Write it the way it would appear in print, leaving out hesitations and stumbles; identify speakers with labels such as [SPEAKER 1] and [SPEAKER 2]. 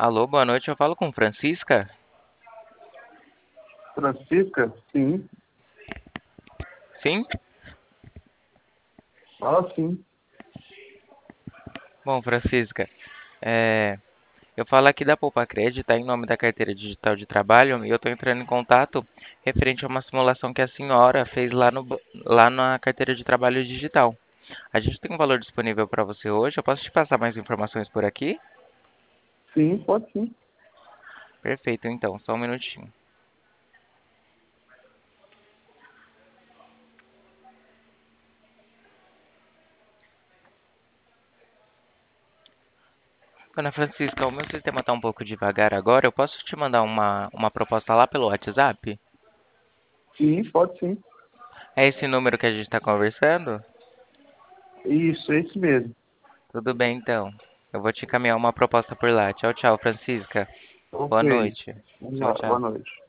[SPEAKER 1] Alô, boa noite. Eu falo com Francisca?
[SPEAKER 2] Francisca? Sim.
[SPEAKER 1] Sim?
[SPEAKER 2] Ah, sim.
[SPEAKER 1] Bom, Francisca, é, eu falo aqui da Poupa Crédito, tá em nome da carteira digital de trabalho, e eu estou entrando em contato referente a uma simulação que a senhora fez lá na carteira de trabalho digital. A gente tem um valor disponível para você hoje. Eu posso te passar mais informações por aqui?
[SPEAKER 2] Sim, pode sim.
[SPEAKER 1] Perfeito, então, só um minutinho. Dona Francisca, o meu sistema está um pouco devagar agora. Eu posso te mandar uma proposta lá pelo WhatsApp?
[SPEAKER 2] Sim, pode sim.
[SPEAKER 1] É esse número que a gente está conversando?
[SPEAKER 2] Isso, é esse mesmo.
[SPEAKER 1] Tudo bem, então. Eu vou te encaminhar uma proposta por lá. Tchau, tchau, Francisca.
[SPEAKER 2] Ok.
[SPEAKER 1] Boa noite.
[SPEAKER 2] Vamos
[SPEAKER 1] Tchau,
[SPEAKER 2] lá. Boa
[SPEAKER 1] tchau.
[SPEAKER 2] noite.